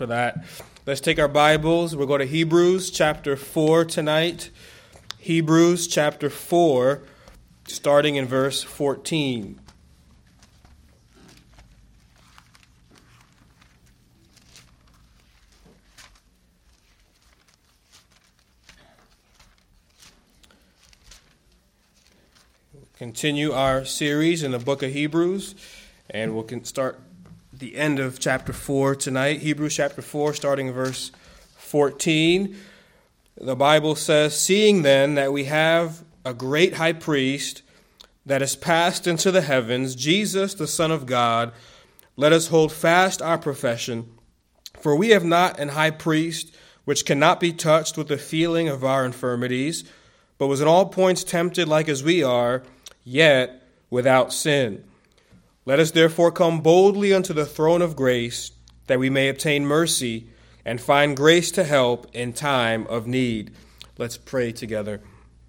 For that, let's take our Bibles. We'll go to Hebrews chapter 4 tonight. Hebrews chapter 4, starting in verse 14. We'll continue our series in the book of Hebrews, and we'll start the end of chapter 4 tonight. Hebrews chapter 4, starting in verse 14. The Bible says, "Seeing then that we have a great high priest that is passed into the heavens, Jesus, the Son of God, let us hold fast our profession. For we have not an high priest which cannot be touched with the feeling of our infirmities, but was in all points tempted like as we are, yet without sin. Let us therefore come boldly unto the throne of grace, that we may obtain mercy and find grace to help in time of need." Let's pray together.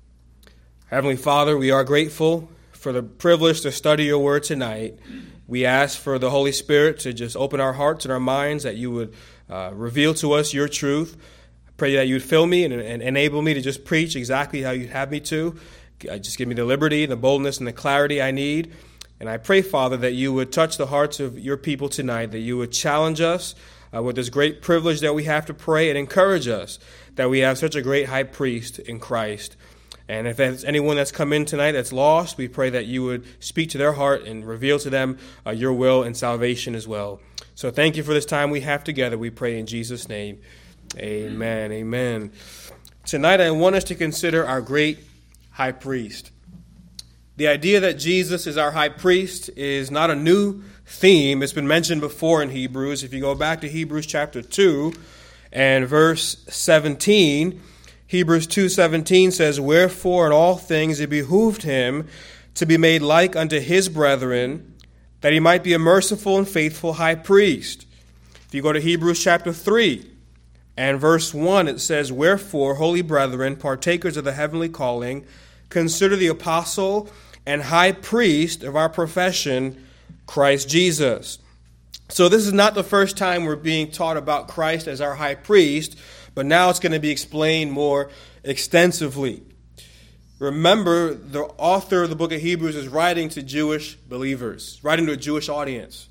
Heavenly Father, we are grateful for the privilege to study your word tonight. We ask for the Holy Spirit to just open our hearts and our minds, that you would reveal to us your truth. I pray that you would fill me and enable me to just preach exactly how you'd have me to. Just give me the liberty, the boldness, and the clarity I need. And I pray, Father, that you would touch the hearts of your people tonight, that you would challenge us with this great privilege that we have to pray, and encourage us that we have such a great high priest in Christ. And if there's anyone that's come in tonight that's lost, we pray that you would speak to their heart and reveal to them your will and salvation as well. So thank you for this time we have together. We pray in Jesus' name. Amen. Amen. Tonight I want us to consider our great high priest. The idea that Jesus is our high priest is not a new theme. It's been mentioned before in Hebrews. If you go back to Hebrews chapter 2 and verse 17, Hebrews 2:17 says, "Wherefore in all things it behooved him to be made like unto his brethren, that he might be a merciful and faithful high priest." If you go to Hebrews chapter 3 and verse 1, it says, "Wherefore, holy brethren, partakers of the heavenly calling, consider the apostle and high priest of our profession, Christ Jesus." So this is not the first time we're being taught about Christ as our high priest, but now it's going to be explained more extensively. Remember, the author of the book of Hebrews is writing to Jewish believers, writing to a Jewish audience.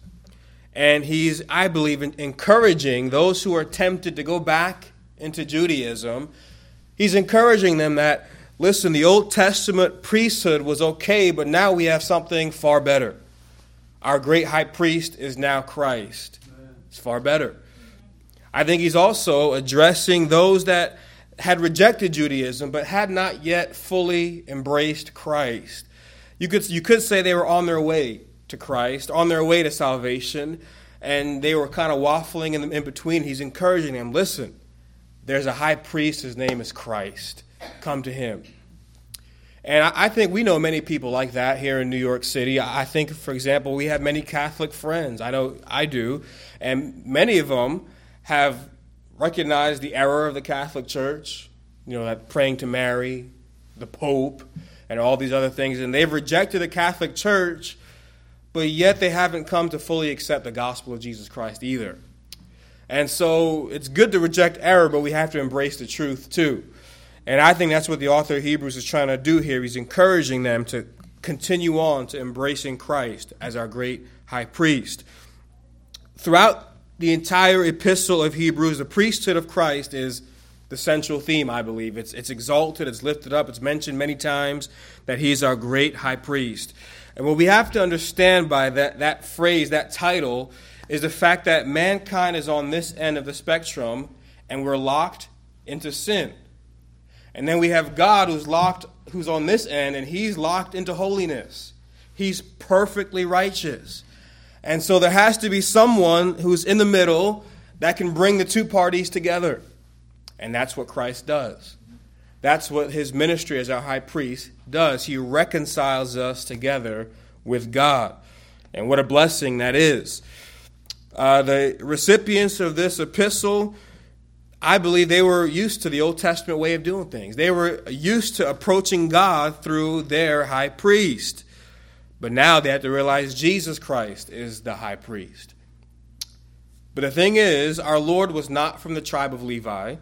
And he's, I believe, encouraging those who are tempted to go back into Judaism. He's encouraging them that, listen, the Old Testament priesthood was okay, but now we have something far better. Our great high priest is now Christ. It's far better. I think he's also addressing those that had rejected Judaism but had not yet fully embraced Christ. You could say they were on their way to Christ, on their way to salvation, and they were kind of waffling in between. He's encouraging them, listen, there's a high priest, his name is Christ. Come to him. And I think we know many people like that here in New York City. I think, for example, we have many Catholic friends. I know I do. And many of them have recognized the error of the Catholic Church, that praying to Mary, the Pope, and all these other things. And they've rejected the Catholic Church, but yet they haven't come to fully accept the gospel of Jesus Christ either. And so it's good to reject error, but we have to embrace the truth too. And I think that's what the author of Hebrews is trying to do here. He's encouraging them to continue on to embracing Christ as our great high priest. Throughout the entire epistle of Hebrews, the priesthood of Christ is the central theme, I believe. It's exalted, it's lifted up, it's mentioned many times that he's our great high priest. And what we have to understand by that phrase, that title, is the fact that mankind is on this end of the spectrum and we're locked into sin. And then we have God who's on this end, and he's locked into holiness. He's perfectly righteous. And so there has to be someone who's in the middle that can bring the two parties together. And that's what Christ does. That's what his ministry as our high priest does. He reconciles us together with God. And what a blessing that is. The recipients of this epistle, I believe they were used to the Old Testament way of doing things. They were used to approaching God through their high priest. But now they have to realize Jesus Christ is the high priest. But the thing is, our Lord was not from the tribe of Levi.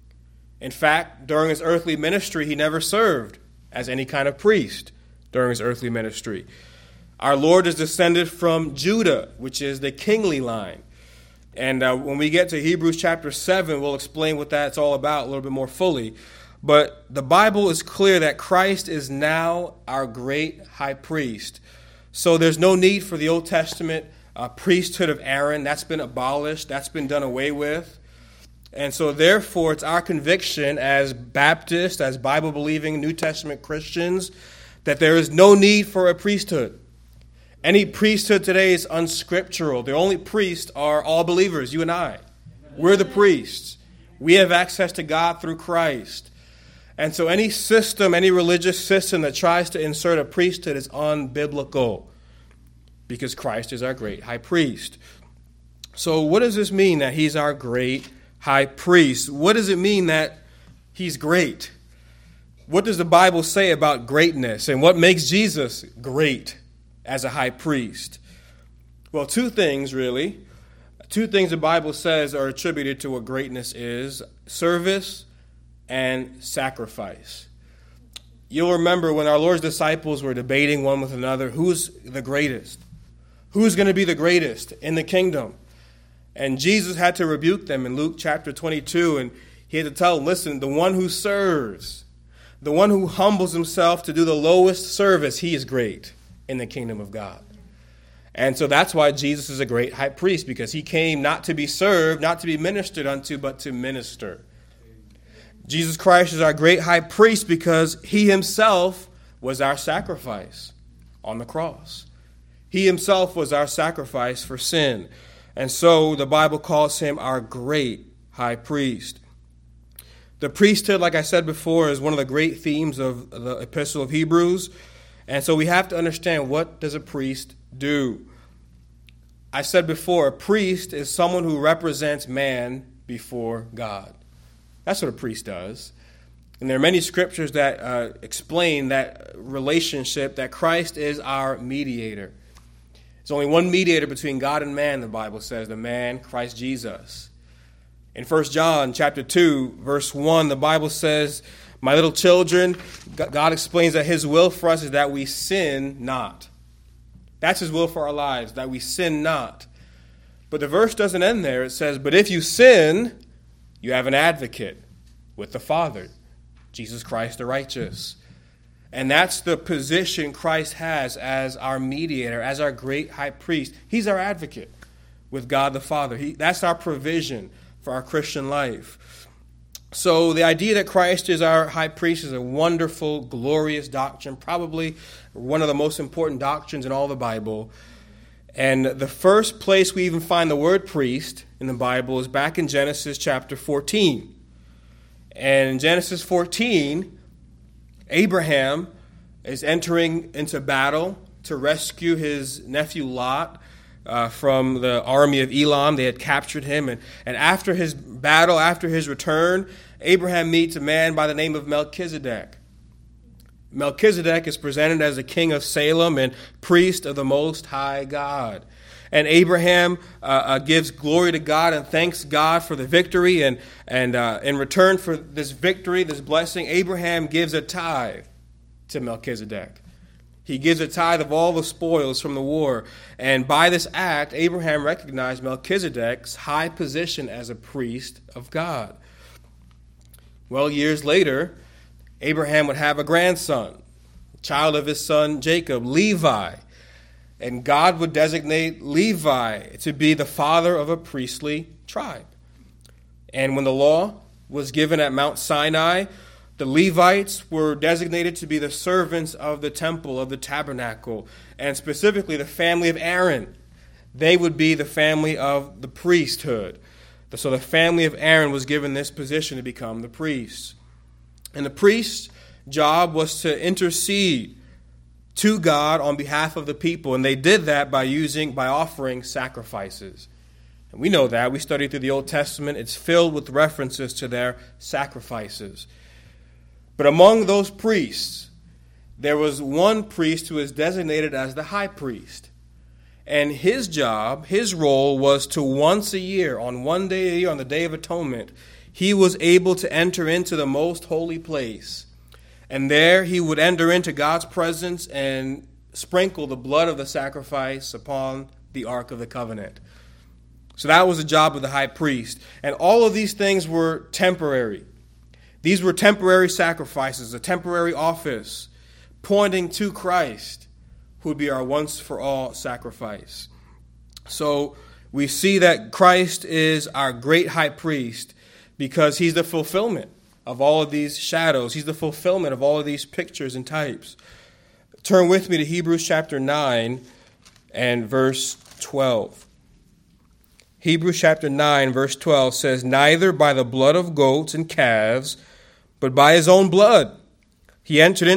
In fact, during his earthly ministry, he never served as any kind of priest during his earthly ministry. Our Lord is descended from Judah, which is the kingly line. And when we get to Hebrews chapter 7, we'll explain what that's all about a little bit more fully. But the Bible is clear that Christ is now our great high priest. So there's no need for the Old Testament priesthood of Aaron. That's been abolished. That's been done away with. And so therefore, it's our conviction as Baptists, as Bible-believing New Testament Christians, that there is no need for a priesthood. Any priesthood today is unscriptural. The only priests are all believers, you and I. We're the priests. We have access to God through Christ. And so any system, any religious system that tries to insert a priesthood is unbiblical because Christ is our great high priest. So what does this mean that he's our great high priest? What does it mean that he's great? What does the Bible say about greatness and what makes Jesus great as a high priest? Well, two things really. Two things the Bible says are attributed to what greatness is: service and sacrifice. You'll remember when our Lord's disciples were debating one with another, who's the greatest? Who's going to be the greatest in the kingdom? And Jesus had to rebuke them in Luke chapter 22, and he had to tell them, listen, the one who serves, the one who humbles himself to do the lowest service, he is great in the kingdom of God. And so that's why Jesus is a great high priest, because he came not to be served, not to be ministered unto, but to minister. Jesus Christ is our great high priest because he himself was our sacrifice on the cross. He himself was our sacrifice for sin. And so the Bible calls him our great high priest. The priesthood, like I said before, is one of the great themes of the Epistle of Hebrews. And so we have to understand, what does a priest do? I said before, a priest is someone who represents man before God. That's what a priest does. And there are many scriptures that explain that relationship, that Christ is our mediator. There's only one mediator between God and man, the Bible says, the man, Christ Jesus. In 1 John chapter 2, verse 1, the Bible says, my little children, God explains that his will for us is that we sin not. That's his will for our lives, that we sin not. But the verse doesn't end there. It says, but if you sin, you have an advocate with the Father, Jesus Christ the righteous. And that's the position Christ has as our mediator, as our great high priest. He's our advocate with God the Father. That's our provision for our Christian life. So the idea that Christ is our high priest is a wonderful, glorious doctrine, probably one of the most important doctrines in all the Bible. And the first place we even find the word priest in the Bible is back in Genesis chapter 14. And in Genesis 14, Abraham is entering into battle to rescue his nephew Lot from the army of Elam. They had captured him. And after his battle, after his return, Abraham meets a man by the name of Melchizedek. Melchizedek is presented as a king of Salem and priest of the Most High God. And Abraham gives glory to God and thanks God for the victory. And in return for this victory, this blessing, Abraham gives a tithe to Melchizedek. He gives a tithe of all the spoils from the war. And by this act, Abraham recognized Melchizedek's high position as a priest of God. Well, years later, Abraham would have a grandson, child of his son Jacob, Levi. And God would designate Levi to be the father of a priestly tribe. And when the law was given at Mount Sinai, the Levites were designated to be the servants of the temple, of the tabernacle, and specifically the family of Aaron. They would be the family of the priesthood. So the family of Aaron was given this position to become the priests. And the priest's job was to intercede to God on behalf of the people. And they did that by offering sacrifices. And we know that. We studied through the Old Testament. It's filled with references to their sacrifices. But among those priests, there was one priest who is designated as the high priest. And his job, his role was to once a year, on one day a year, on the Day of Atonement, he was able to enter into the most holy place. And there he would enter into God's presence and sprinkle the blood of the sacrifice upon the Ark of the Covenant. So that was the job of the high priest. And all of these things were temporary. These were temporary sacrifices, a temporary office, pointing to Christ, who would be our once-for-all sacrifice. So we see that Christ is our great high priest because he's the fulfillment of all of these shadows. He's the fulfillment of all of these pictures and types. Turn with me to Hebrews chapter 9 and verse 12. Hebrews chapter 9, verse 12 says, "Neither by the blood of goats and calves, but by his own blood. He entered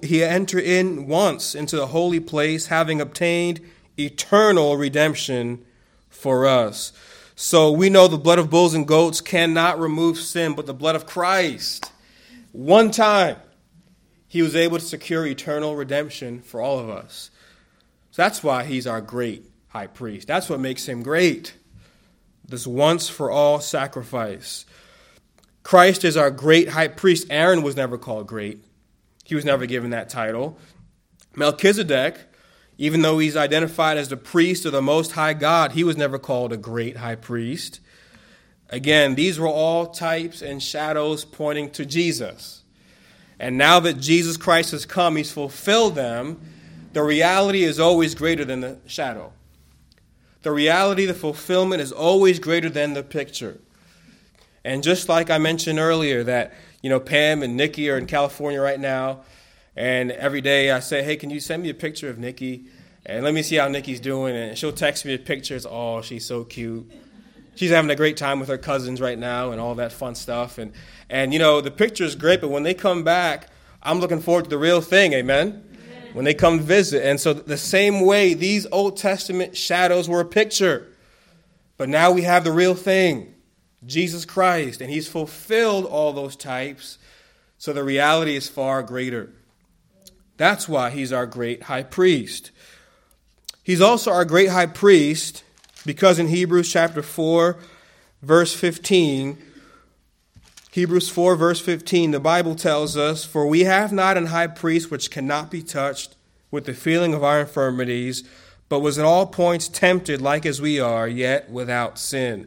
in once into the holy place, having obtained eternal redemption for us." So we know the blood of bulls and goats cannot remove sin, but the blood of Christ, one time, he was able to secure eternal redemption for all of us. So that's why he's our great high priest. That's what makes him great. This once-for-all sacrifice. Christ is our great high priest. Aaron was never called great. He was never given that title. Melchizedek, even though he's identified as the priest of the Most High God, he was never called a great high priest. Again, these were all types and shadows pointing to Jesus. And now that Jesus Christ has come, he's fulfilled them, the reality is always greater than the shadow. The reality, the fulfillment is always greater than the picture. And just like I mentioned earlier that, Pam and Nikki are in California right now, and every day I say, "Hey, can you send me a picture of Nikki? And let me see how Nikki's doing." And she'll text me pictures. "Oh, she's so cute. She's having a great time with her cousins right now," and all that fun stuff. And the picture is great, but when they come back, I'm looking forward to the real thing, amen? When they come visit. And so the same way, these Old Testament shadows were a picture. But now we have the real thing, Jesus Christ. And he's fulfilled all those types. So the reality is far greater. That's why he's our great high priest. He's also our great high priest because in Hebrews chapter 4, verse 15, Hebrews 4, verse 15, the Bible tells us, "For we have not an high priest which cannot be touched with the feeling of our infirmities, but was in all points tempted like as we are, yet without sin."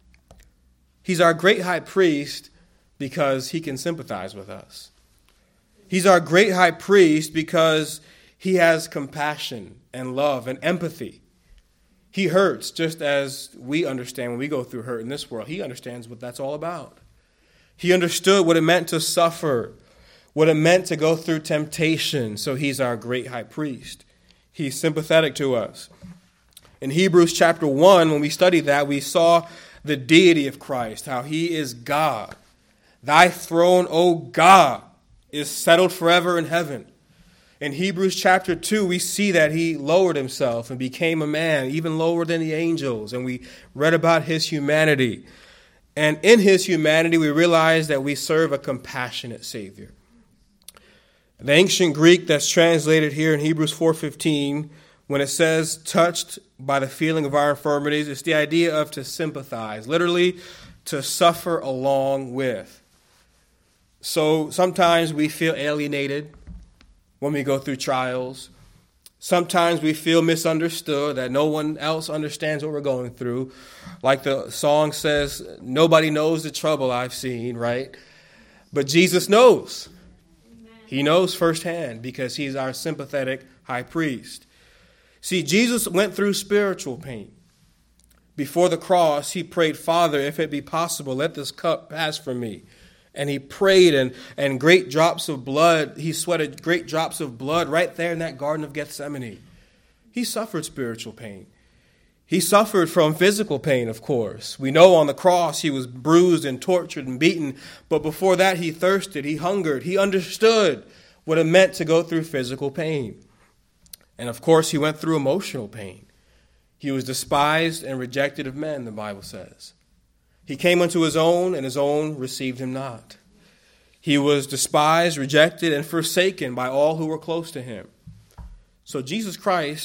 He's our great high priest because he can sympathize with us. He's our great high priest because he has compassion and love and empathy. He hurts just as we understand when we go through hurt in this world. He understands what that's all about. He understood what it meant to suffer, what it meant to go through temptation. So he's our great high priest. He's sympathetic to us. In Hebrews chapter 1, when we studied that, we saw the deity of Christ, how he is God. "Thy throne, O God, is settled forever in heaven." In Hebrews chapter 2, we see that he lowered himself and became a man, even lower than the angels. And we read about his humanity. And in his humanity, we realize that we serve a compassionate Savior. The ancient Greek that's translated here in Hebrews 4:15, when it says touched by the feeling of our infirmities, it's the idea of to sympathize, literally to suffer along with. So sometimes we feel alienated when we go through trials. Sometimes we feel misunderstood, that no one else understands what we're going through. Like the song says, nobody knows the trouble I've seen, right? But Jesus knows. He knows firsthand because he's our sympathetic high priest. See, Jesus went through spiritual pain. Before the cross, he prayed, "Father, if it be possible, let this cup pass from me." And he prayed, and great drops of blood, he sweated great drops of blood right there in that Garden of Gethsemane. He suffered spiritual pain. He suffered from physical pain, of course. We know on the cross he was bruised and tortured and beaten, but before that he thirsted, he hungered, he understood what it meant to go through physical pain. And of course he went through emotional pain. He was despised and rejected of men, the Bible says. He came unto his own, and his own received him not. He was despised, rejected, and forsaken by all who were close to him. So Jesus Christ,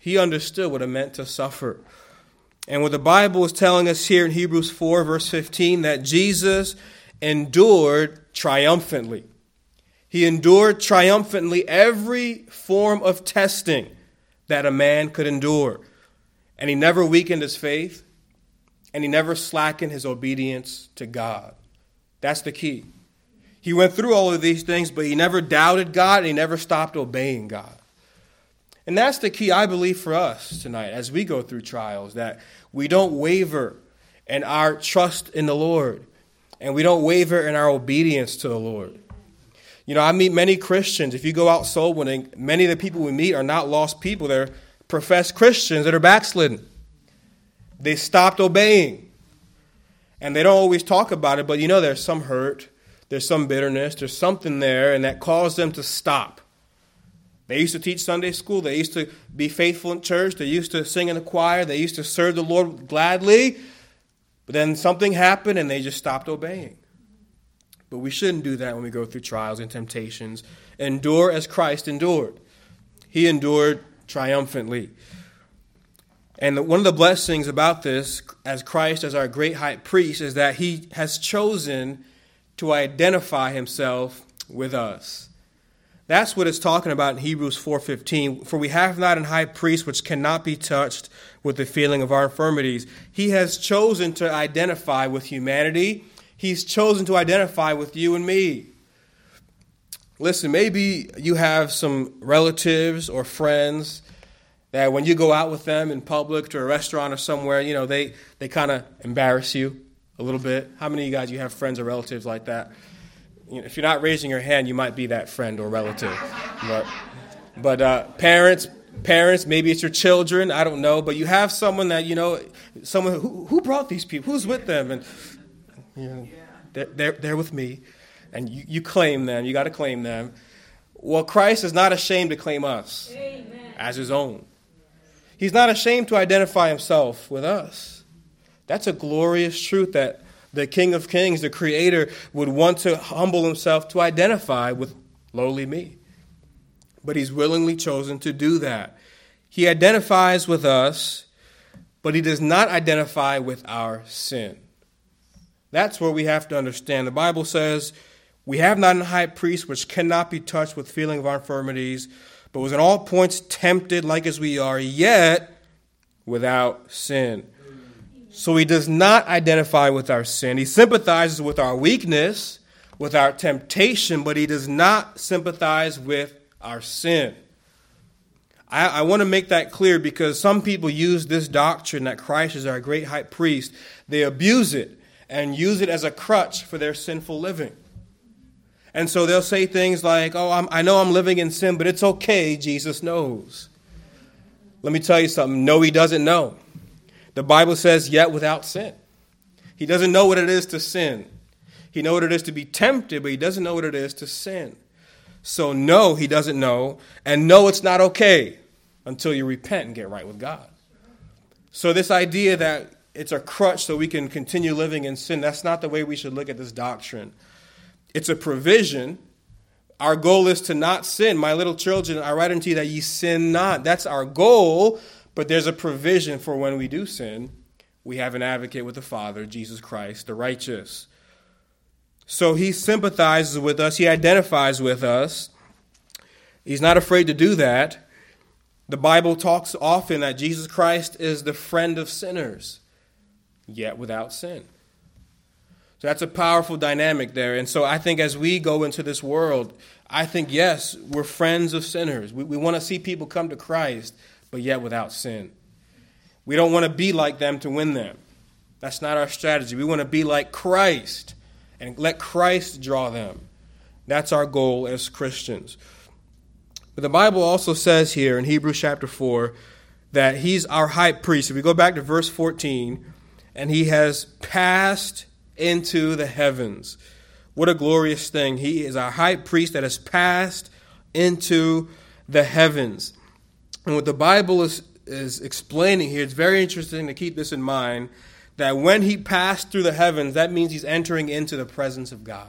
He understood what it meant to suffer. And what the Bible is telling us here in Hebrews 4, verse 15, that Jesus endured triumphantly. He endured triumphantly every form of testing that a man could endure. And he never weakened his faith, and he never slackened his obedience to God. That's the key. He went through all of these things, but he never doubted God, and he never stopped obeying God. And that's the key, I believe, for us tonight as we go through trials, that we don't waver in our trust in the Lord, and we don't waver in our obedience to the Lord. You know, I meet many Christians. If you go out soul winning, many of the people we meet are not lost people. They're professed Christians that are backslidden. They stopped obeying. And they don't always talk about it, but you know there's some hurt, there's some bitterness, there's something there, and that caused them to stop. They used to teach Sunday school. They used to be faithful in church. They used to sing in the choir. They used to serve the Lord gladly. But then something happened and they just stopped obeying. But we shouldn't do that when we go through trials and temptations. Endure as Christ endured. He endured triumphantly. And one of the blessings about this, as Christ as our great high priest, is that he has chosen to identify himself with us. That's what it's talking about in Hebrews 4:15. For we have not an high priest which cannot be touched with the feeling of our infirmities. He has chosen to identify with humanity. He's chosen to identify with you and me. Listen, maybe you have some relatives or friends that when you go out with them in public to a restaurant or somewhere, you know, they kind of embarrass you a little bit. How many of you guys, you have friends or relatives like that? You know, if you're not raising your hand, you might be that friend or relative. But parents, maybe it's your children, I don't know. But you have someone that, you know, someone who brought these people, who's with them, and you know, they're with me, and you claim them. You got to claim them. Well, Christ is not ashamed to claim us as his own. He's not ashamed to identify himself with us. That's a glorious truth that the King of Kings, the Creator, would want to humble himself to identify with lowly me. But he's willingly chosen to do that. He identifies with us, but he does not identify with our sin. That's where we have to understand. The Bible says, we have not a high priest which cannot be touched with feeling of our infirmities, but was in all points tempted like as we are, yet without sin. So he does not identify with our sin. He sympathizes with our weakness, with our temptation, but he does not sympathize with our sin. I want to make that clear because some people use this doctrine that Christ is our great high priest. They abuse it and use it as a crutch for their sinful living. And so they'll say things like, I know I'm living in sin, but it's okay, Jesus knows. Let me tell you something. No, he doesn't know. The Bible says, yet without sin. He doesn't know what it is to sin. He knows what it is to be tempted, but he doesn't know what it is to sin. So no, he doesn't know. And no, it's not okay until you repent and get right with God. So this idea that it's a crutch so we can continue living in sin, that's not the way we should look at this doctrine. It's a provision. Our goal is to not sin. My little children, I write unto you that ye sin not. That's our goal. But there's a provision for when we do sin. We have an advocate with the Father, Jesus Christ, the righteous. So he sympathizes with us. He identifies with us. He's not afraid to do that. The Bible talks often that Jesus Christ is the friend of sinners, yet without sin. So that's a powerful dynamic there. And so I think as we go into this world, I think, yes, we're friends of sinners. We want to see people come to Christ, but yet without sin. We don't want to be like them to win them. That's not our strategy. We want to be like Christ and let Christ draw them. That's our goal as Christians. But the Bible also says here in Hebrews chapter 4 that he's our high priest. If we go back to verse 14, and he has passed into the heavens. What a glorious thing. He is our high priest that has passed into the heavens. And what the Bible is explaining here, it's very interesting to keep this in mind, that when he passed through the heavens, that means he's entering into the presence of God.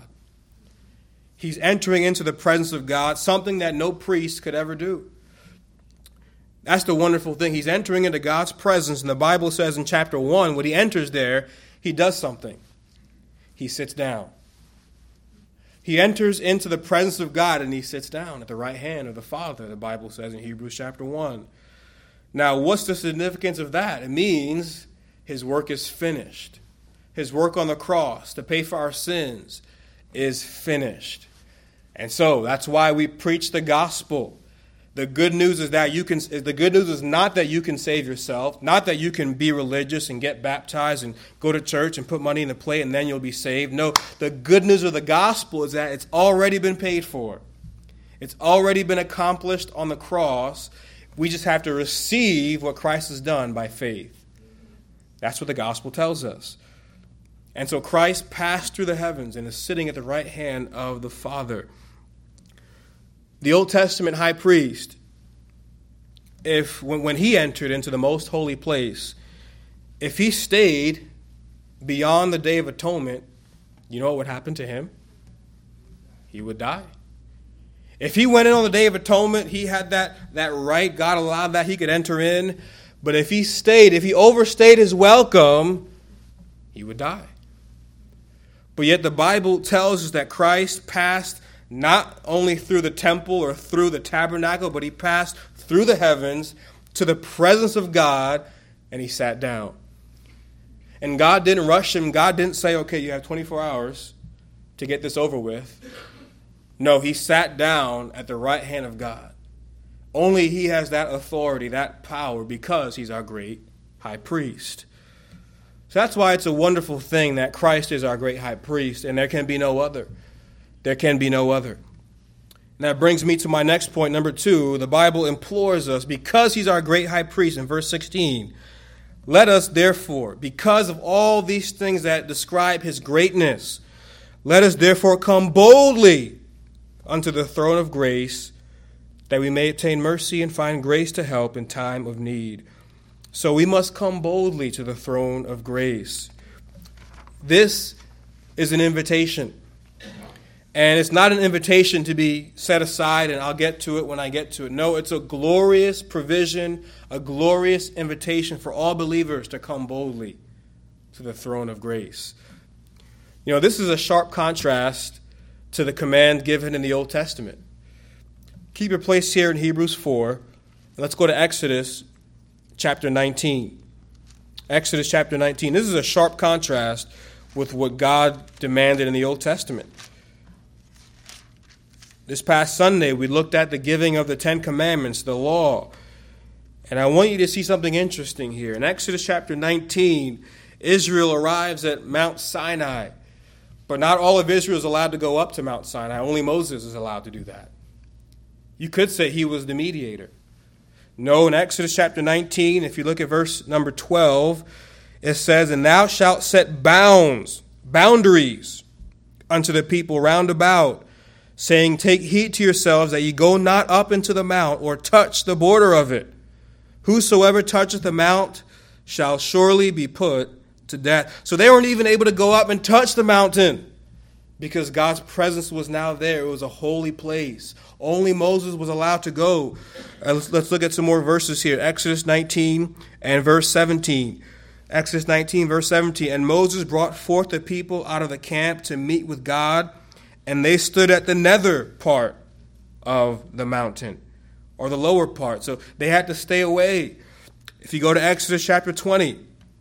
He's entering into the presence of God, something that no priest could ever do. That's the wonderful thing. He's entering into God's presence, and the Bible says in chapter 1, when he enters there, he does something. He sits down. He enters into the presence of God, and he sits down at the right hand of the Father, the Bible says in Hebrews chapter 1. Now, what's the significance of that? It means his work is finished. His work on the cross to pay for our sins is finished. And so that's why we preach the gospel. The good news is not that you can save yourself, not that you can be religious and get baptized and go to church and put money in the plate and then you'll be saved. No, the good news of the gospel is that it's already been paid for. It's already been accomplished on the cross. We just have to receive what Christ has done by faith. That's what the gospel tells us. And so Christ passed through the heavens and is sitting at the right hand of the Father. The Old Testament high priest, when he entered into the most holy place, if he stayed beyond the Day of Atonement, you know what would happen to him? He would die. If he went in on the Day of Atonement, he had that right. God allowed that. He could enter in. But if he overstayed his welcome, he would die. But yet the Bible tells us that Christ passed not only through the temple or through the tabernacle, but he passed through the heavens to the presence of God, and he sat down. And God didn't rush him. God didn't say, okay, you have 24 hours to get this over with. No, he sat down at the right hand of God. Only he has that authority, that power, because he's our great high priest. So that's why it's a wonderful thing that Christ is our great high priest, and there can be no other. There can be no other. And that brings me to my next point, number 2. The Bible implores us, because he's our great high priest, in verse 16, let us therefore, because of all these things that describe his greatness, let us therefore come boldly unto the throne of grace, that we may obtain mercy and find grace to help in time of need. So we must come boldly to the throne of grace. This is an invitation. And it's not an invitation to be set aside and I'll get to it when I get to it. No, it's a glorious provision, a glorious invitation for all believers to come boldly to the throne of grace. You know, this is a sharp contrast to the command given in the Old Testament. Keep your place here in Hebrews 4. Let's go to Exodus chapter 19. Exodus chapter 19. This is a sharp contrast with what God demanded in the Old Testament. This past Sunday, we looked at the giving of the Ten Commandments, the law. And I want you to see something interesting here. In Exodus chapter 19, Israel arrives at Mount Sinai. But not all of Israel is allowed to go up to Mount Sinai. Only Moses is allowed to do that. You could say he was the mediator. No, in Exodus chapter 19, if you look at verse number 12, it says, and thou shalt set boundaries unto the people round about, saying, take heed to yourselves that ye go not up into the mount or touch the border of it. Whosoever toucheth the mount shall surely be put to death. So they weren't even able to go up and touch the mountain because God's presence was now there. It was a holy place. Only Moses was allowed to go. Let's look at some more verses here. Exodus 19 and verse 17. Exodus 19, verse 17. And Moses brought forth the people out of the camp to meet with God, and they stood at the nether part of the mountain, or the lower part. So they had to stay away. If you go to Exodus chapter 20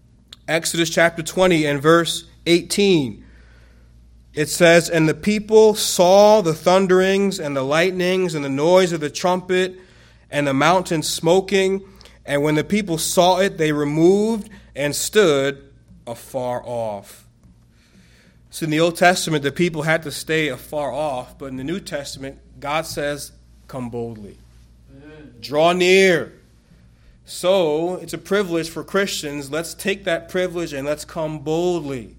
and verse 18, it says, and the people saw the thunderings and the lightnings and the noise of the trumpet and the mountain smoking. And when the people saw it, they removed and stood afar off. So in the Old Testament, the people had to stay afar off. But in the New Testament, God says, come boldly. Amen. Draw near. So it's a privilege for Christians. Let's take that privilege and let's come boldly.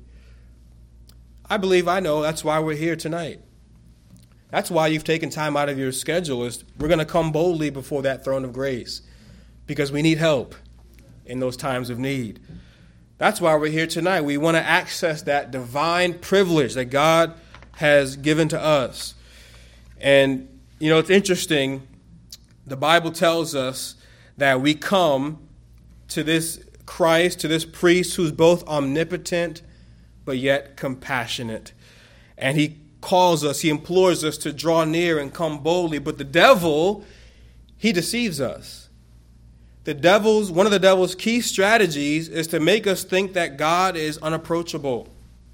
I know that's why we're here tonight. That's why you've taken time out of your schedule. Is we're going to come boldly before that throne of grace because we need help in those times of need. That's why we're here tonight. We want to access that divine privilege that God has given to us. And, you know, it's interesting. The Bible tells us that we come to this Christ, to this priest who's both omnipotent but yet compassionate. And he calls us, he implores us to draw near and come boldly. But the devil, he deceives us. One of the devil's key strategies is to make us think that God is unapproachable.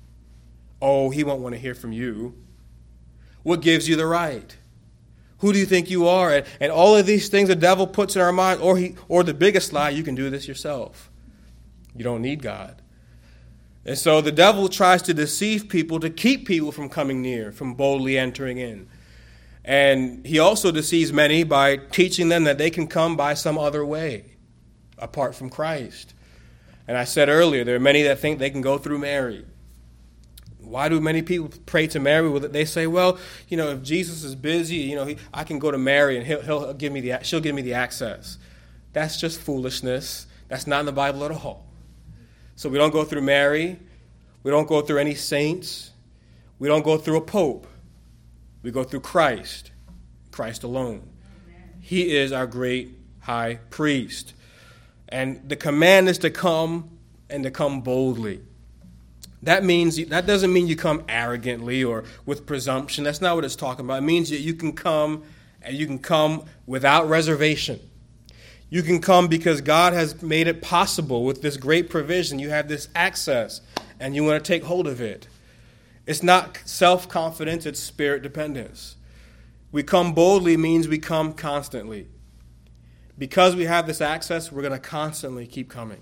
Oh, he won't want to hear from you. What gives you the right? Who do you think you are? And all of these things the devil puts in our mind, or the biggest lie, you can do this yourself. You don't need God. And so the devil tries to deceive people to keep people from coming near, from boldly entering in. And he also deceives many by teaching them that they can come by some other way, apart from Christ. And I said earlier, there are many that think they can go through Mary. Why do many people pray to Mary? Well, they say, well, if Jesus is busy, I can go to Mary and she'll give me the access. That's just foolishness. That's not in the Bible at all. So we don't go through Mary. We don't go through any saints. We don't go through a pope. We go through Christ, Christ alone. He is our great high priest. And the command is to come and to come boldly. That doesn't mean you come arrogantly or with presumption. That's not what it's talking about. It means that you can come, and you can come without reservation. You can come because God has made it possible with this great provision. You have this access, and you want to take hold of it. It's not self-confidence, it's spirit dependence. We come boldly means we come constantly. Because we have this access, we're going to constantly keep coming.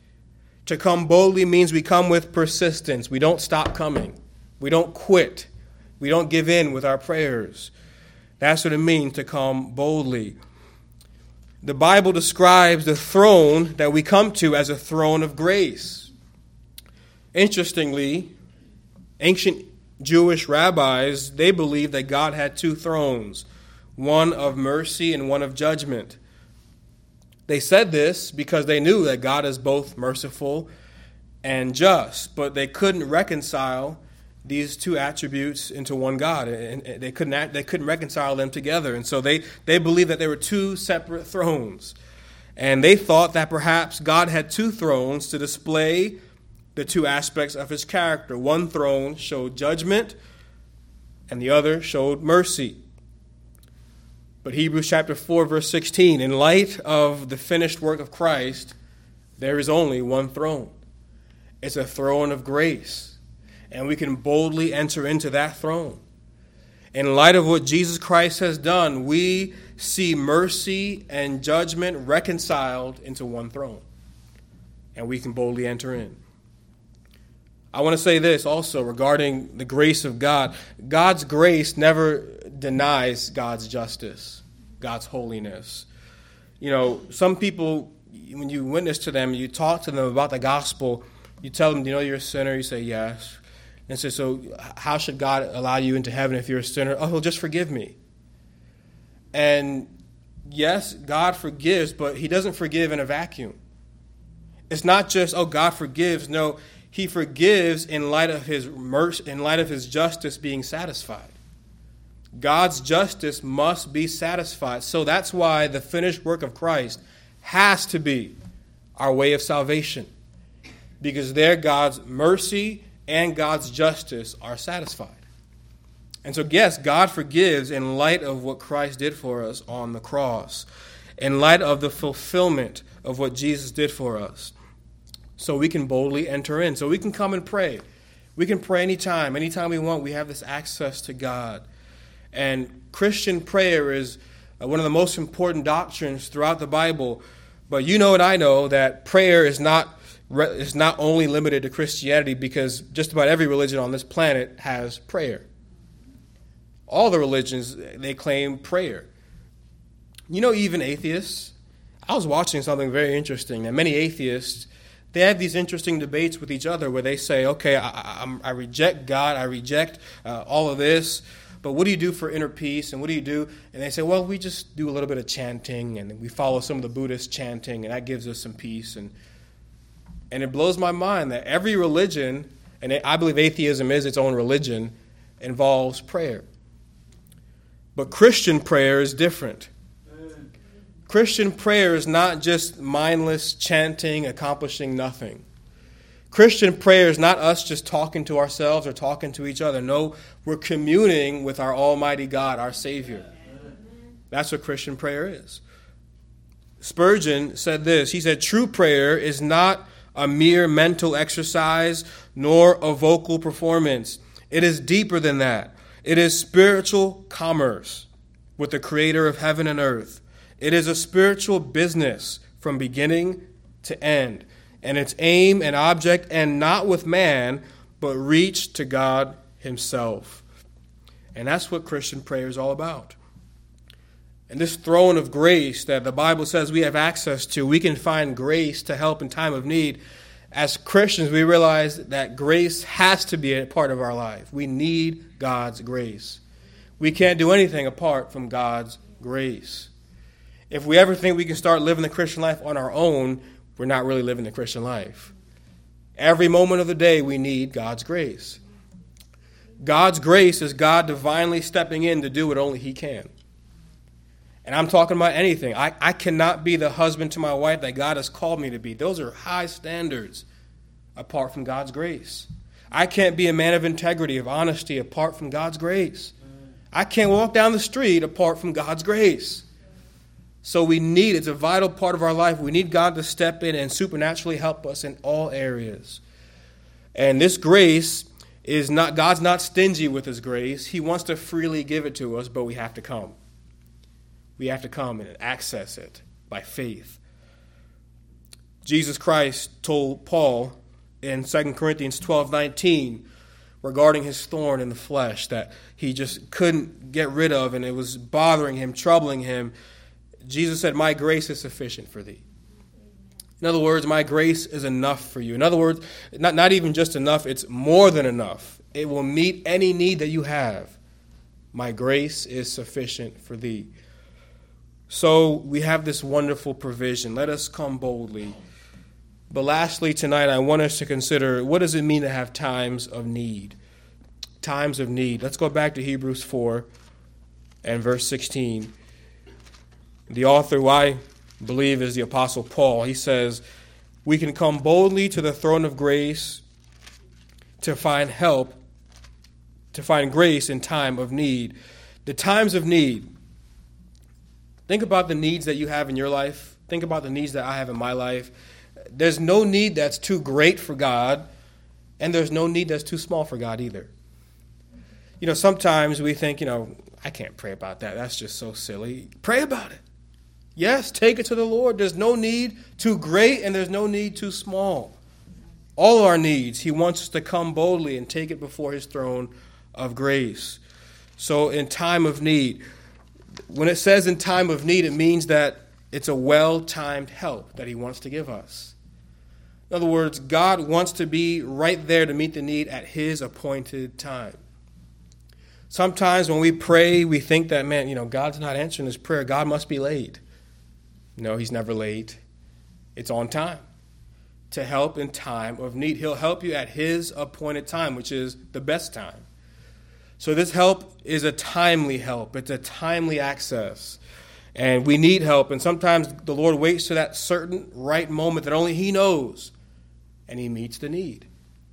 To come boldly means we come with persistence. We don't stop coming. We don't quit. We don't give in with our prayers. That's what it means to come boldly. The Bible describes the throne that we come to as a throne of grace. Interestingly, ancient Jewish rabbis, they believed that God had two thrones, one of mercy and one of judgment. They said this because they knew that God is both merciful and just, but they couldn't reconcile these two attributes into one God, and they couldn't reconcile them together. And so they believed that there were two separate thrones. And they thought that perhaps God had two thrones to display the two aspects of his character. One throne showed judgment, and the other showed mercy. But Hebrews chapter 4, verse 16, in light of the finished work of Christ, there is only one throne. It's a throne of grace. And we can boldly enter into that throne. In light of what Jesus Christ has done, we see mercy and judgment reconciled into one throne. And we can boldly enter in. I want to say this also regarding the grace of God. God's grace never denies God's justice, God's holiness. Some people, when you witness to them, you talk to them about the gospel, you tell them, you're a sinner, you say yes. And so how should God allow you into heaven if you're a sinner? Oh, he'll just forgive me. And yes, God forgives, but he doesn't forgive in a vacuum. It's not just, God forgives. No, he forgives in light of his mercy, in light of his justice being satisfied. God's justice must be satisfied. So that's why the finished work of Christ has to be our way of salvation. Because there God's mercy and God's justice are satisfied. And so, yes, God forgives in light of what Christ did for us on the cross, in light of the fulfillment of what Jesus did for us. So we can boldly enter in. So we can come and pray. We can pray anytime we want. We have this access to God. And Christian prayer is one of the most important doctrines throughout the Bible. But you know and I know that prayer is not only limited to Christianity, because just about every religion on this planet has prayer. All the religions, they claim prayer. Even atheists. I was watching something very interesting. And many atheists, they have these interesting debates with each other where they say, okay, I reject God, I reject all of this, but what do you do for inner peace, and what do you do? And they say, well, we just do a little bit of chanting, and we follow some of the Buddhist chanting, and that gives us some peace. And it blows my mind that every religion, and I believe atheism is its own religion, involves prayer. But Christian prayer is different. Christian prayer is not just mindless chanting, accomplishing nothing. Christian prayer is not us just talking to ourselves or talking to each other. No, we're communing with our Almighty God, our Savior. That's what Christian prayer is. Spurgeon said this. He said, true prayer is not a mere mental exercise nor a vocal performance. It is deeper than that. It is spiritual commerce with the Creator of heaven and earth. It is a spiritual business from beginning to end. And its aim and object, and not with man, but reach to God himself. And that's what Christian prayer is all about. And this throne of grace that the Bible says we have access to, we can find grace to help in time of need. As Christians, we realize that grace has to be a part of our life. We need God's grace. We can't do anything apart from God's grace. If we ever think we can start living the Christian life on our own, we're not really living the Christian life. Every moment of the day, we need God's grace. God's grace is God divinely stepping in to do what only He can. And I'm talking about anything. I cannot be the husband to my wife that God has called me to be. Those are high standards apart from God's grace. I can't be a man of integrity, of honesty, apart from God's grace. I can't walk down the street apart from God's grace. So it's a vital part of our life. We need God to step in and supernaturally help us in all areas. And this grace is not, God's not stingy with His grace. He wants to freely give it to us, but we have to come. We have to come and access it by faith. Jesus Christ told Paul in 2 Corinthians 12:19 regarding his thorn in the flesh that he just couldn't get rid of, and it was bothering him, troubling him. Jesus said, my grace is sufficient for thee. In other words, my grace is enough for you. In other words, not even just enough, it's more than enough. It will meet any need that you have. My grace is sufficient for thee. So we have this wonderful provision. Let us come boldly. But lastly, tonight, I want us to consider, what does it mean to have times of need? Times of need. Let's go back to Hebrews 4 and verse 16. The author, who I believe is the Apostle Paul, he says, we can come boldly to the throne of grace to find help, to find grace in time of need. The times of need. Think about the needs that you have in your life. Think about the needs that I have in my life. There's no need that's too great for God, and there's no need that's too small for God either. Sometimes we think, I can't pray about that. That's just so silly. Pray about it. Yes, take it to the Lord. There's no need too great, and there's no need too small. All our needs, He wants us to come boldly and take it before His throne of grace. So in time of need, when it says in time of need, it means that it's a well-timed help that He wants to give us. In other words, God wants to be right there to meet the need at His appointed time. Sometimes when we pray, we think that, God's not answering this prayer. God must be late. No, He's never late. It's on time. To help in time of need. He'll help you at His appointed time, which is the best time. So this help is a timely help. It's a timely access. And we need help. And sometimes the Lord waits to that certain right moment that only He knows. And He meets the need.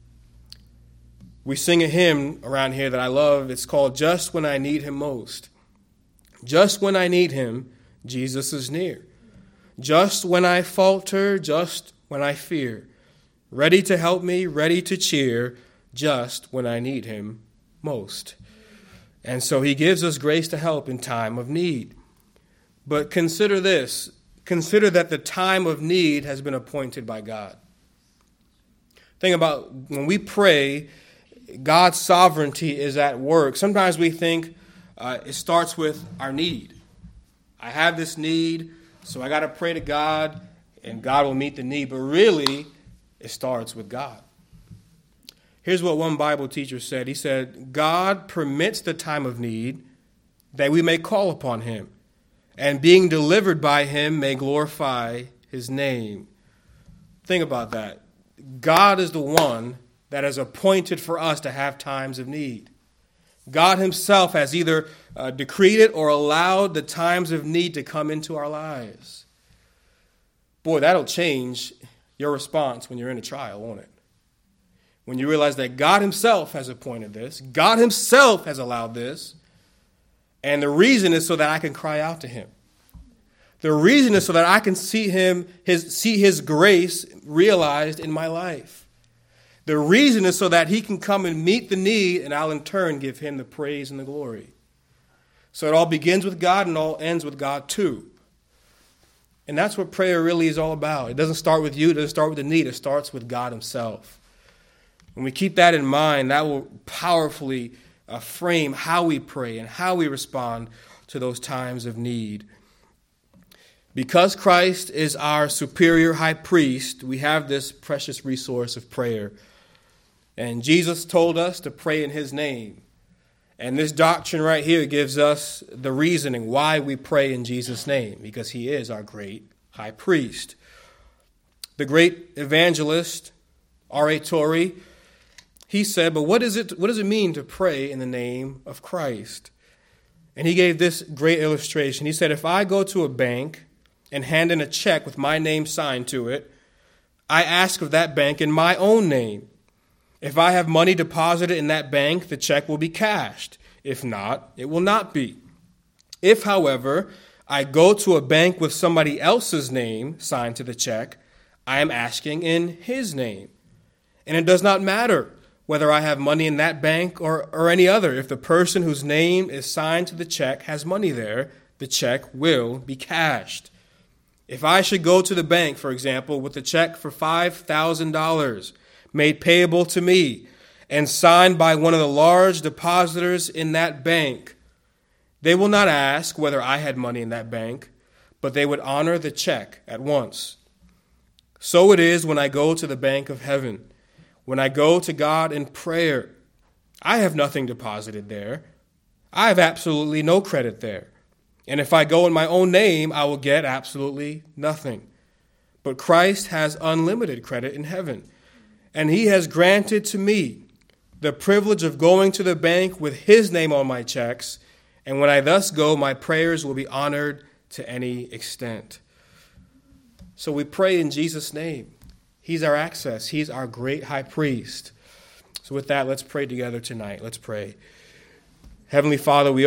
We sing a hymn around here that I love. It's called Just When I Need Him Most. Just when I need Him, Jesus is near. Just when I falter, just when I fear. Ready to help me, ready to cheer, just when I need Him most. And so He gives us grace to help in time of need. But consider this. Consider that the time of need has been appointed by God. Think about when we pray, God's sovereignty is at work. Sometimes we think it starts with our need. I have this need, so I got to pray to God, and God will meet the need. But really, it starts with God. Here's what one Bible teacher said. He said, God permits the time of need that we may call upon Him, and being delivered by Him may glorify His name. Think about that. God is the one that is appointed for us to have times of need. God himself has either decreed it or allowed the times of need to come into our lives. Boy, that'll change your response when you're in a trial, won't it? When you realize that God himself has appointed this, God himself has allowed this, and the reason is so that I can cry out to him. The reason is so that I can see his grace realized in my life. The reason is so that he can come and meet the need, and I'll in turn give him the praise and the glory. So it all begins with God and all ends with God too. And that's what prayer really is all about. It doesn't start with you. It doesn't start with the need. It starts with God himself. When we keep that in mind, that will powerfully frame how we pray and how we respond to those times of need. Because Christ is our superior high priest, we have this precious resource of prayer. And Jesus told us to pray in his name. And this doctrine right here gives us the reasoning why we pray in Jesus' name, because he is our great high priest. The great evangelist, R.A. Torrey, he said, but what does it mean to pray in the name of Christ? And he gave this great illustration. He said, if I go to a bank and hand in a check with my name signed to it, I ask of that bank in my own name. If I have money deposited in that bank, the check will be cashed. If not, it will not be. If, however, I go to a bank with somebody else's name signed to the check, I am asking in his name. And it does not matter whether I have money in that bank or any other. If the person whose name is signed to the check has money there, the check will be cashed. If I should go to the bank, for example, with a check for $5,000 made payable to me and signed by one of the large depositors in that bank, they will not ask whether I had money in that bank, but they would honor the check at once. So it is when I go to the bank of heaven. When I go to God in prayer, I have nothing deposited there. I have absolutely no credit there. And if I go in my own name, I will get absolutely nothing. But Christ has unlimited credit in heaven. And he has granted to me the privilege of going to the bank with his name on my checks. And when I thus go, my prayers will be honored to any extent. So we pray in Jesus' name. He's our access. He's our great high priest. So with that, let's pray together tonight. Let's pray. Heavenly Father, we